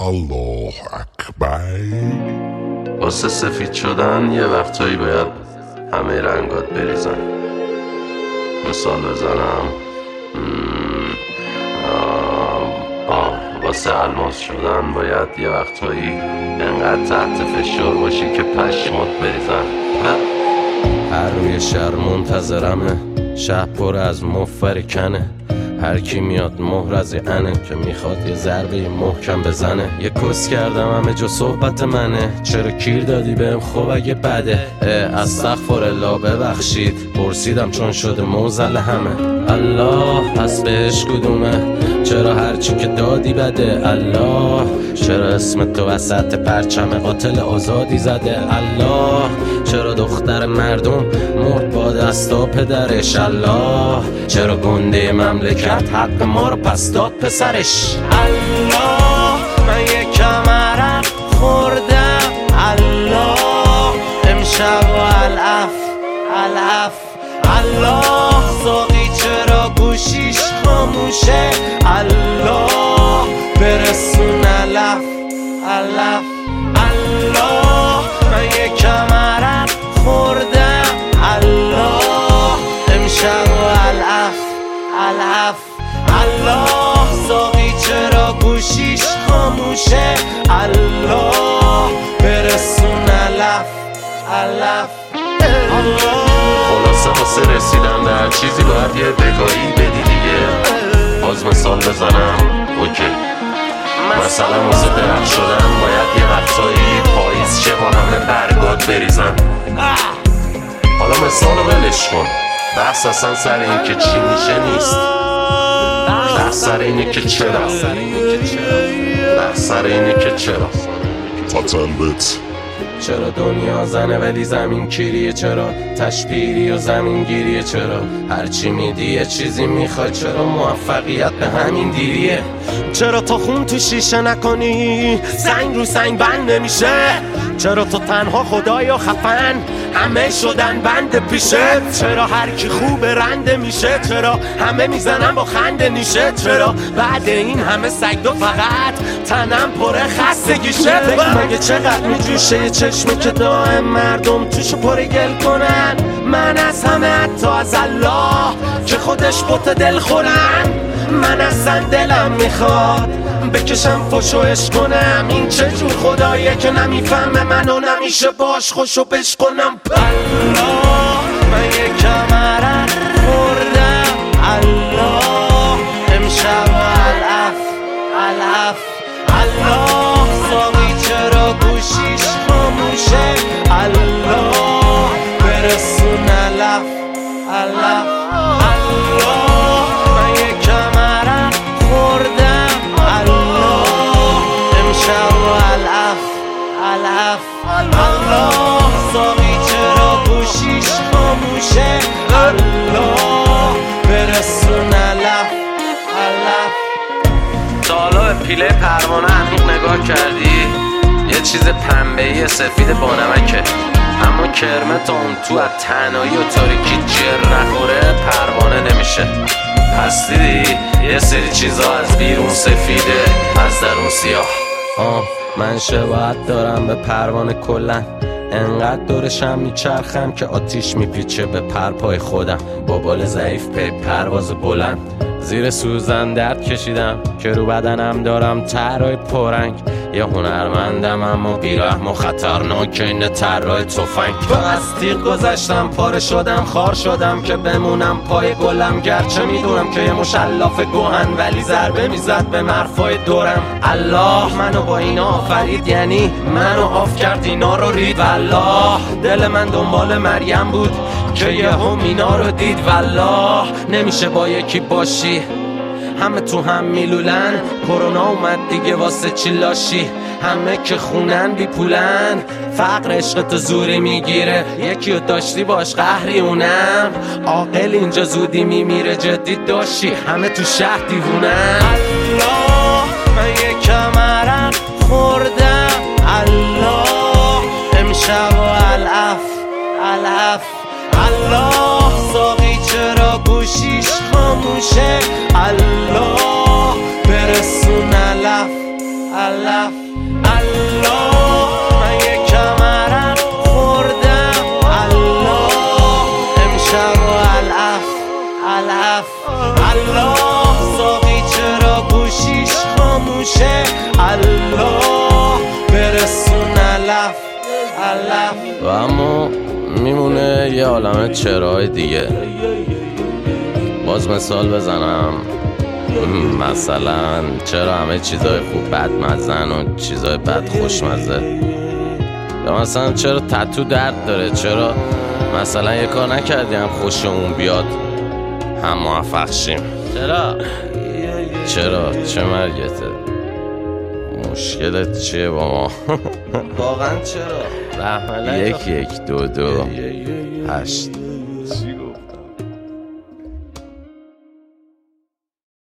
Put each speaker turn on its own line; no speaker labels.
الله اکبر.
واسه سفید شدن یه وقتایی باید همه رنگات بریزن. مثال بزنم واسه الماس شدن باید یه وقتایی انقدر تحت فشار باشی که پشمات بریزن. هر روی شهر منتظرمه، شهر پر از مفرکنه، هر کی میاد مهر از انه که میخواد یه ضربه محکم بزنه. یه کس کردم همه جا صحبت منه، چرا کیر دادی بهم خب اگه بده. استغفرالله ببخشید پرسیدم چون شده موزل همه. الله پس بهش کدومه؟ چرا هرچی که دادی بده؟ الله چرا اسم تو وسط پرچم قاتل آزادی زده؟ الله چرا دختر مردم مرد با دستا پدرش؟ الله چرا گنده مملکت حق ما رو پس داد پسرش؟ الله من یکم عرق خوردم، الله امشب و العف الله ساقی چرا گوشیش خاموشه؟ الله برسون علف الله من یکم عرق خوردم، الله امشب و العف الله ساقی چرا گوشیش خاموشه؟ الله برسون علف خلاصه واسه رسیدن به هر چیزی باید یه بگاهی بدی دیگه. باز مثال بزنم اوکی، مثلا واسه درخت شدن باید یه وقتایی پاییز شه با همه برگات بریزن. حالا مثال رو ولش کن، بحث اصلا سر این که چی میشه نیست، بحث سر اینه که چرا، بحث سر اینه که چرا.
تاتنبت
چرا دنیا زنه ولی زمین کیریه؟ چرا تشبیری و زمین گیریه؟ چرا هرچی میدی یه چیزی میخوای؟ چرا موفقیت به همین دیریه؟ چرا تو خون تو شیشه نکنی سنگ رو سنگ بند نمیشه؟ چرا تو تنها خدای و خفن همه شدن بند پیشه؟ چرا هر کی خوب رنده میشه؟ چرا همه میزنن با خنده نیشه؟ چرا بعد این همه سگدو فقط تنم پره خستگیشه؟ مگه چقدر میجوشه یه چشمه که دائم مردم توشو پره گل کنن؟ من از همه حتی از الله که خودش بوت دل خورن. من اصلا دلم میخواد بکشم فشوش کنم، این چه جور خداییه که نمیفهمه منو نمیشه باش خوشو بشکنم؟ الله من یکم عرق خوردم، الله امشب و العف الله ساقی چرا گوشیش خاموشه؟ الله برسون علف الله من یکم عرق خوردم، الله امشب و العف الله ساقی چرا گوشیش خاموشه؟ الله برسون علف تا حالا به پیله پروانه عمیق نگاه کردی؟ یه چیز پنبه‌ای سفید با نمکه، اما کرمه تا اون تو از تنهایی و تاریکی جر نخوره پروانه نمیشه. پس دیدی یه سری چیزا از بیرون سفیده از درون سیاه. من شباهت دارم به پروانه کلن، انقدر دورشم میچرخم که آتیش میپیچه به پرپای خودم. با بال ضعیف پی پرواز بلند زیر سوزن درد کشیدم که رو بدنم دارم طرای پرنگ. یه هنرمندم اما بیرحم و خطرناک این طرای تفنگ. از تیغ گذشتم پاره شدم خار شدم که بمونم پای گلم، گرچه میدونم که یه مشلاف گوهن ولی ضربه میزد به مرفای دورم. الله منو با اینا آفرید، یعنی منو آف کرد اینا رو رید. والله دل من دنبال مریم بود که یهو مینا رو دید. والله نمیشه با یکی باشی همه تو هم میلولن، کرونا اومد دیگه واسه چی لاشی؟ همه که خونن بی پولن، فقر عشقتو زوری میگیره، یکی رو داشتی باش قهری اونم عاقل اینجا زودی میمیره جدی داشتی همه تو شهر دیوونن. الله من یکم عرق خوردم، الله امشب و العف الله ساقی چرا گوشیش خاموشه؟ الله برسون علف علف الله من یکم عرق خوردم الله امشب و علف علف الله ساقی چرا گوشیش خاموشه الله برسون علف علف و اما میمونه یه عالمه چراهای دیگه. باز مثال بزنم، مثلا چرا همه چیزای خوب بد مزن و چیزای بد خوشمزه، یا مثلا چرا تتو درد داره، چرا مثلا یه کار نکردیم خوشمون بیاد هم موفق شیم، چرا چه مرگته، مشکلت چیه با ما؟
واقعا چرا؟
1 1 2 2 8